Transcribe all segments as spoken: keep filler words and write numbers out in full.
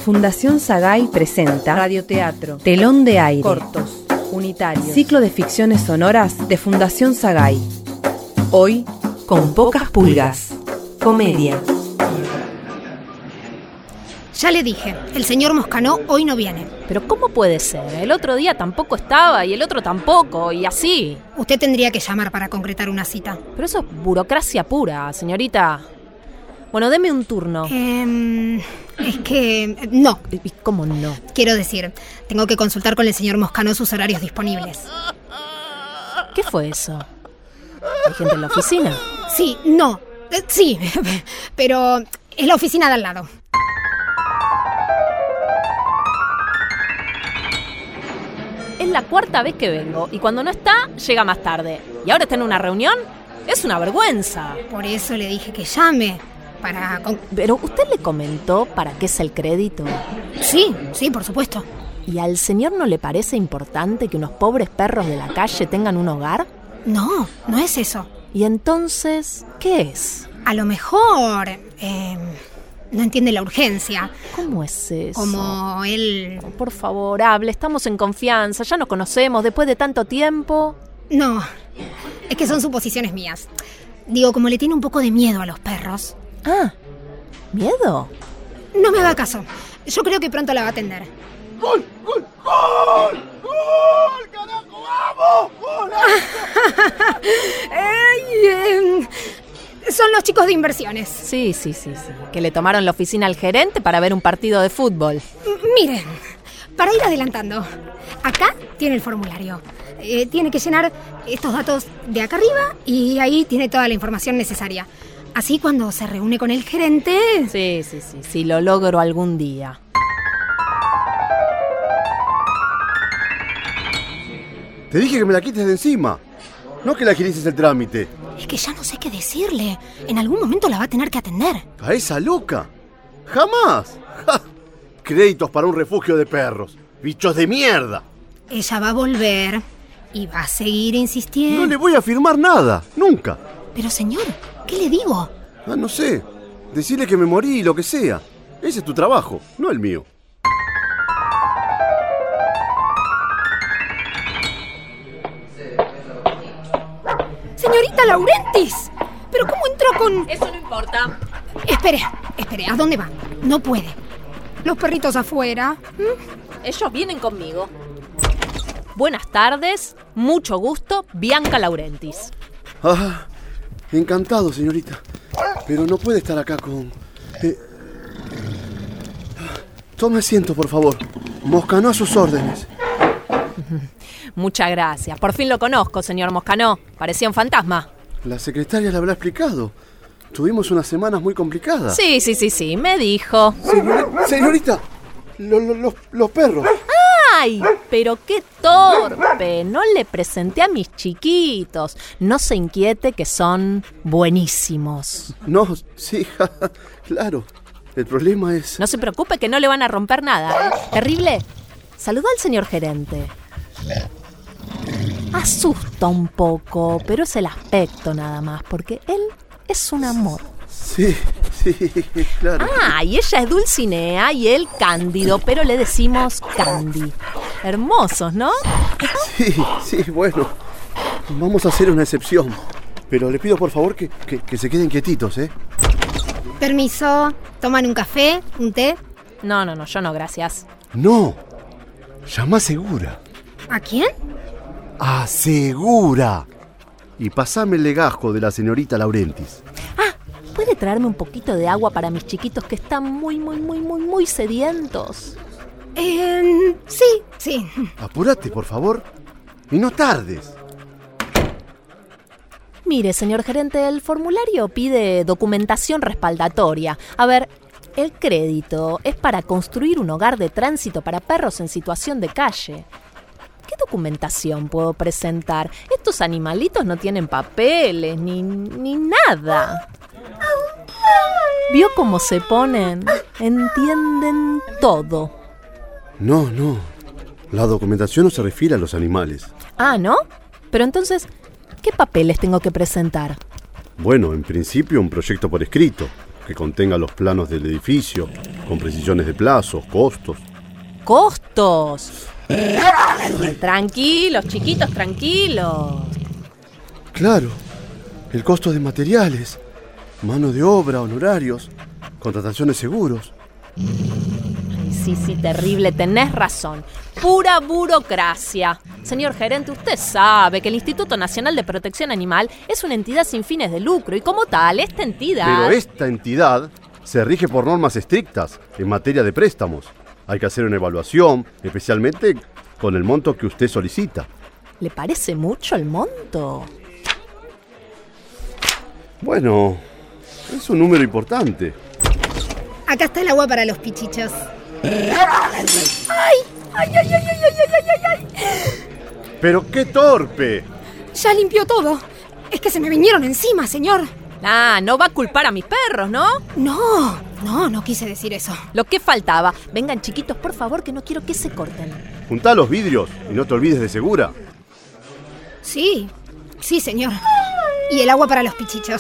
Fundación Sagay presenta radioteatro, telón de aire, cortos, unitarios, ciclo de ficciones sonoras de Fundación Sagay. Hoy, con pocas pulgas, comedia. Ya le dije, el señor Moscanó hoy no viene. Pero ¿cómo puede ser? El otro día tampoco estaba y el otro tampoco, y así. Usted tendría que llamar para concretar una cita. Pero eso es burocracia pura, señorita. Bueno, deme un turno. Eh, es que... no. ¿Y cómo no? Quiero decir, tengo que consultar con el señor Moscanó sus horarios disponibles. ¿Qué fue eso? ¿Hay gente en la oficina? Sí, no. Eh, sí, pero es la oficina de al lado. Es la cuarta vez que vengo y cuando no está, llega más tarde. ¿Y ahora está en una reunión? Es una vergüenza. Por eso le dije que llame. Para... Con... ¿Pero usted le comentó para qué es el crédito? Sí, sí, por supuesto. ¿Y al señor no le parece importante que unos pobres perros de la calle tengan un hogar? No, no es eso. ¿Y entonces qué es? A lo mejor... Eh, no entiende la urgencia. ¿Cómo es eso? Como él... Oh, por favor, hable, estamos en confianza, ya nos conocemos después de tanto tiempo. No, es que son suposiciones mías. Digo, como le tiene un poco de miedo a los perros. Ah, ¿miedo? No me haga caso. Yo creo que pronto la va a atender. ¡Gol! ¡Gol! ¡Gol! ¡Gol! ¡Carajo! ¡Vamos! ¡Gol! Ay, eh, son los chicos de inversiones. Sí, sí, sí, sí. Que le tomaron la oficina al gerente para ver un partido de fútbol. M- miren, para ir adelantando, acá tiene el formulario. Eh, tiene que llenar estos datos de acá arriba y ahí tiene toda la información necesaria. Así cuando se reúne con el gerente... Sí, sí, sí, sí, lo logro algún día. Te dije que me la quites de encima, no que le agilices el trámite. Es que ya no sé qué decirle. En algún momento la va a tener que atender. ¿A esa loca? ¡Jamás! ¡Ja! Créditos para un refugio de perros. ¡Bichos de mierda! Ella va a volver y va a seguir insistiendo. No le voy a firmar nada, nunca. Pero señor, ¿qué le digo? Ah, no sé. Decirle que me morí, lo que sea. Ese es tu trabajo, no el mío. ¡Señorita Laurentis! ¿Pero cómo entró con...? Eso no importa. Espere, espere, ¿a dónde va? No puede. Los perritos afuera. ¿Mm? Ellos vienen conmigo. Buenas tardes, mucho gusto, Bianca Laurentis. Ah, encantado, señorita. Pero no puede estar acá con... Eh... Tome asiento, por favor. Moscanó a sus órdenes. Muchas gracias. Por fin lo conozco, señor Moscanó. Parecía un fantasma. La secretaria le habrá explicado. Tuvimos unas semanas muy complicadas. Sí, sí, sí, sí, me dijo. Señor- señorita, lo, lo, los, los perros. ¡Ay! Pero qué torpe. No le presenté a mis chiquitos. No se inquiete que son buenísimos. No, sí, ja, ja, claro. El problema es... No se preocupe que no le van a romper nada, ¿eh? Terrible. Saluda al señor gerente. Asusta un poco, pero es el aspecto nada más, porque él es un amor. Sí, sí, claro. Ah, y ella es Dulcinea y él Cándido, pero le decimos Candy. Hermosos, ¿no? Sí, sí, bueno. Vamos a hacer una excepción. Pero le pido por favor que, que, que se queden quietitos, ¿eh? Permiso, ¿toman un café? ¿Un té? No, no, no, yo no, gracias. No. Llama a Segura. ¿A quién? ¡A Segura! Y pasame el legajo de la señorita Laurentis. Ah, ¿puede traerme un poquito de agua para mis chiquitos que están muy, muy, muy, muy, muy sedientos? Eh, sí, sí. Apúrate, por favor. Y no tardes. Mire, señor gerente, el formulario pide documentación respaldatoria. A ver, el crédito es para construir un hogar de tránsito para perros en situación de calle. ¿Qué documentación puedo presentar? Estos animalitos no tienen papeles ni, ni nada. ¿Vio cómo se ponen? Entienden todo. No, no. La documentación no se refiere a los animales. Ah, ¿no? Pero entonces, ¿qué papeles tengo que presentar? Bueno, en principio un proyecto por escrito. que contenga los planos del edificio, con precisiones de plazos, costos. ¡Costos! Tranquilos, chiquitos, tranquilos. Claro, el costo de materiales, mano de obra, honorarios, contratación de seguros. Sí, sí, terrible, tenés razón. Pura burocracia. Señor gerente, usted sabe que el Instituto Nacional de Protección Animal es una entidad sin fines de lucro y como tal, esta entidad... Pero esta entidad se rige por normas estrictas en materia de préstamos. Hay que hacer una evaluación, especialmente con el monto que usted solicita. ¿Le parece mucho el monto? Bueno, es un número importante. Acá está el agua para los pichichos. ¡Ay! ¡Ay, ay, ay, ay, ay, ay, ay, ay! ¡Pero qué torpe! Ya limpió todo. Es que se me vinieron encima, señor. Ah, no va a culpar a mis perros, ¿no? No, no, no quise decir eso. Lo que faltaba. Vengan, chiquitos, por favor, que no quiero que se corten. Juntá los vidrios y no te olvides de Segura. Sí, sí, señor. Y el agua para los pichichos.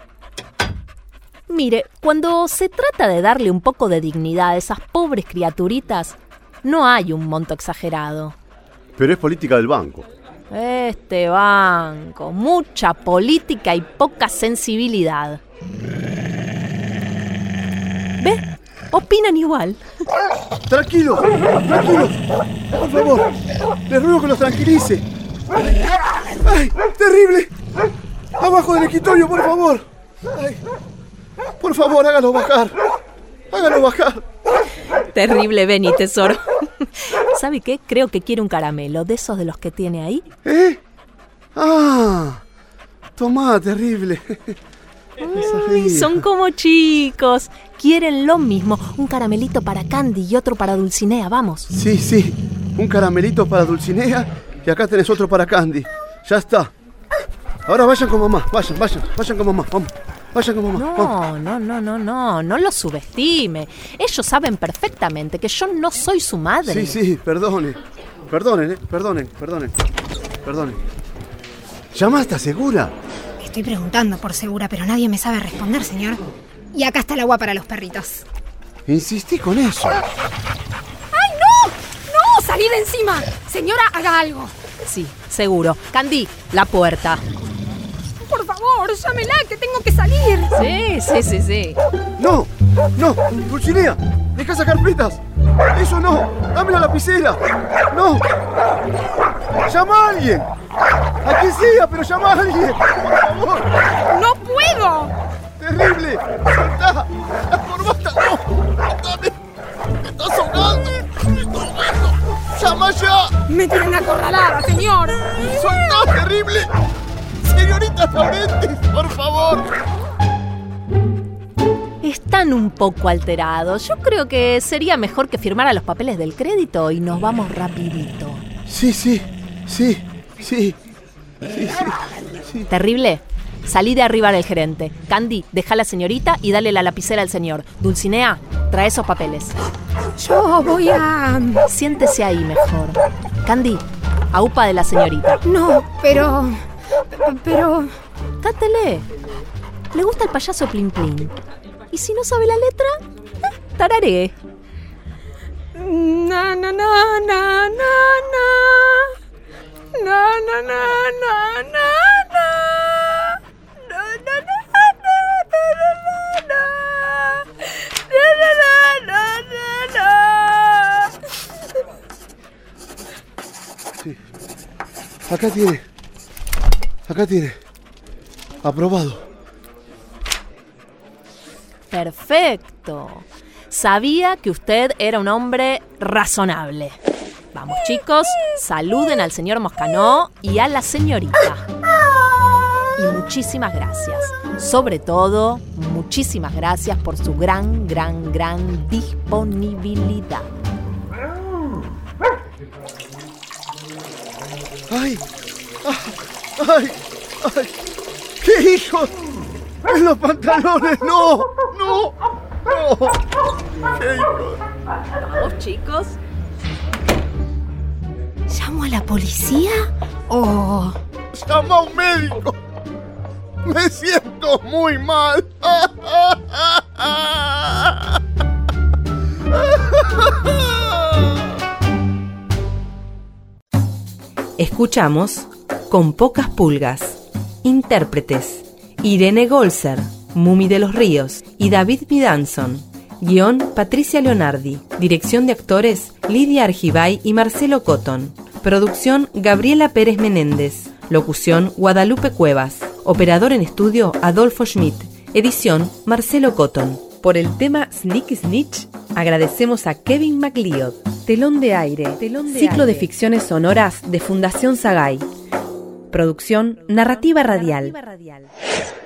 Mire, cuando se trata de darle un poco de dignidad a esas pobres criaturitas, no hay un monto exagerado. Pero es política del banco. Este banco, mucha política y poca sensibilidad. ¿Ve? Opinan igual. ¡Tranquilos! ¡Tranquilos! Por favor, les ruego que los tranquilice. ¡Ay! ¡Terrible! ¡Abajo del escritorio, por favor! ¡Ay! Por favor, hágalo bajar. Hágalo bajar. Terrible, Benny, tesoro. ¿Sabe qué? Creo que quiere un caramelo, de esos de los que tiene ahí. ¿Eh? ¡Ah! Tomá, terrible. Ay, son como chicos. Quieren lo mismo. Un caramelito para Candy y otro para Dulcinea, vamos. Sí, sí. Un caramelito para Dulcinea y acá tenés otro para Candy. Ya está. Ahora vayan con mamá. Vayan, vayan. Vayan con mamá. Vamos. Vayan con mamá. No, Vamos. no, no, no, no. No los subestime. Ellos saben perfectamente que yo no soy su madre. Sí, sí. Perdone. Perdonen, eh. Perdonen, perdonen. Perdonen. ¿Llamaste a Segura? Estoy preguntando por Segura, pero nadie me sabe responder, señor. Y acá está el agua para los perritos. Insistí con eso. ¡Ay, no! ¡No! ¡Salí de encima! Señora, haga algo. Sí, seguro. Candy, la puerta. Por favor, llámela, que tengo que salir. Sí, sí, sí, sí. ¡No! ¡No! ¡Dulcinea! ¡Deja sacar carpetas! ¡Eso no! ¡Dame la lapicera! ¡No! ¡Llama a alguien! ¡A quien sea, pero llama a alguien! ¡Por favor! ¡No puedo! ¡Terrible! ¡Soltá! ¡La corbata! ¡No! ¡Dame! ¡Me estás ahogando! ¡Me estás ahogando! ¡Llama ya! Me tienen acorralada, señor. ¡Soltá! ¡Terrible! ¡Señorita Laurentiis, por favor! Están un poco alterados. Yo creo que sería mejor que firmara los papeles del crédito y nos vamos rapidito. Sí, sí, sí, sí, sí, sí, sí. Terrible. Salí de arriba del gerente. Candy, deja a la señorita y dale la lapicera al señor. Dulcinea, trae esos papeles. Yo voy a... Siéntese ahí mejor. Candy, aupa de la señorita. No, pero... Pero... Cátele. ¿Le gusta el payaso Plin Plin? ¿Y si no sabe la letra? Eh, tararé. Na, na, na, na, na, na. Na, na, na, na, na, na. Na, na, na, na, na, na, na, na. Sí. Acá tiene. Acá tiene. Aprobado. Perfecto. Sabía que usted era un hombre razonable. Vamos, chicos, saluden al señor Moscanó y a la señorita. Y muchísimas gracias. Sobre todo, muchísimas gracias por su gran, gran, gran disponibilidad. ¡Ay! ¡Ay! ¡Ay! ¡Qué hijos! ¡En los pantalones! ¡No! ¡No! ¡No! ¡Qué hijos! Vamos, chicos. ¿Llamo a la policía o...? ¡Llama a un médico! ¡Me siento muy mal! Escuchamos Con pocas pulgas. Intérpretes: Irene Golser, Mumi de los Ríos y David Midanson. Guión: Patricia Leonardi. Dirección de actores: Lidia Argibay y Marcelo Cotton. Producción: Gabriela Pérez Menéndez. Locución: Guadalupe Cuevas. Operador en estudio: Adolfo Schmidt. Edición: Marcelo Cotton. Por el tema Sneaky Snitch, agradecemos a Kevin MacLeod. Telón de aire. Telón de Ciclo aire. De ficciones sonoras de Fundación Sagay. Producción Narrativa Radial.